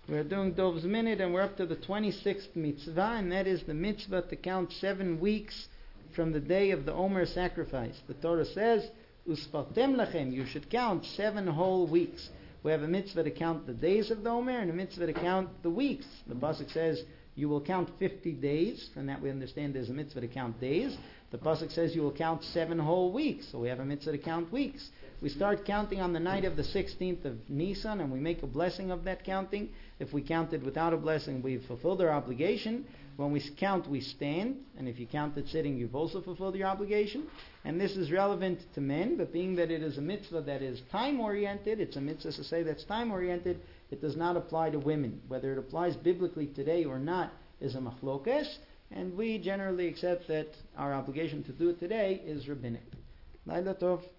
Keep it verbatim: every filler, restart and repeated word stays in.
We're doing Dov's Minute, and we're up to the twenty-sixth mitzvah, and that is the mitzvah to count seven weeks from the day of the Omer sacrifice. The Torah says, Uspartem lachem, you should count seven whole weeks. We have a mitzvah to count the days of the Omer and a mitzvah to count the weeks. The pasuk says you will count fifty days. From that we understand there's a mitzvah to count days. The pasuk says you will count seven whole weeks. So we have a mitzvah to count weeks. We start counting on the night of the sixteenth of Nisan, and we make a blessing of that counting. If we counted without a blessing, we've fulfilled our obligation. When we count, we stand, and if you counted sitting, you've also fulfilled your obligation. And this is relevant to men, but being that it is a mitzvah that is time-oriented, it's a mitzvah to say that's time-oriented, it does not apply to women. Whether it applies biblically today or not is a machlokas, and we generally accept that our obligation to do it today is rabbinic. Laila Tov.